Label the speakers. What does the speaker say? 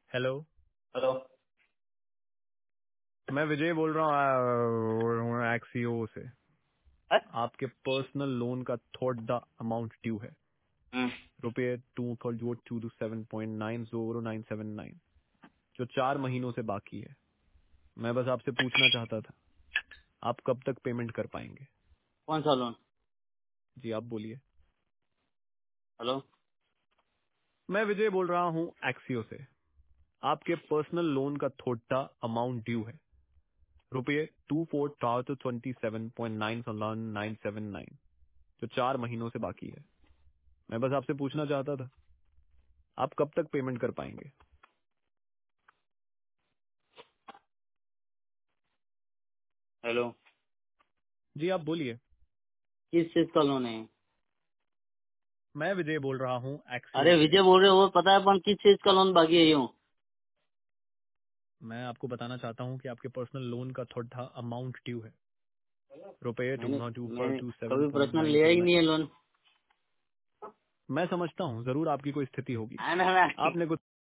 Speaker 1: Hello.
Speaker 2: Hello.
Speaker 1: मैं विजय बोल रहा हूँ एक्सीओ से।
Speaker 2: है?
Speaker 1: आपके पर्सनल लोन का थोड़ा द अमाउंट ड्यू है,
Speaker 2: हम्म,
Speaker 1: रुपये 2,7.90979, जो 4 महीनों से बाकी है। मैं बस आपसे पूछना चाहता था, आप कब तक पेमेंट कर पाएंगे?
Speaker 2: कौन सा लोन?
Speaker 1: जी आप बोलिए।
Speaker 2: हेलो।
Speaker 1: मैं विजय बोल रहा हूँ एक्सीओ से। आपके पर्सनल लोन का थोड़ा अमाउंट ड्यू है, रुपये 2,427.979, जो 4 महीनों से बाकी है। मैं बस आपसे पूछना चाहता था, आप कब तक पेमेंट कर पाएंगे?
Speaker 2: हेलो।
Speaker 1: जी आप बोलिए।
Speaker 2: किस चीज का लोन है?
Speaker 1: मैं विजय बोल रहा हूँ एक्सीओ
Speaker 2: अरे
Speaker 1: से।
Speaker 2: विजय बोल रहे हो, वो पता है, पर किस चीज का लोन बाकी है यूँ?
Speaker 1: मैं आपको बताना चाहता हूँ कि आपके पर्सनल लोन का थोड़ा अमाउंट ड्यू है, रुपये टू
Speaker 2: मैंने
Speaker 1: टू पर
Speaker 2: मैंने
Speaker 1: टू सेवन
Speaker 2: कभी
Speaker 1: पॉइंट
Speaker 2: पर्सनल
Speaker 1: नाइन
Speaker 2: लिया
Speaker 1: सेवन
Speaker 2: ही
Speaker 1: नाइन
Speaker 2: नहीं है लोन।
Speaker 1: मैं समझता हूँ जरूर आपकी कोई स्थिति होगी।
Speaker 2: है ना?
Speaker 1: आपने कुछ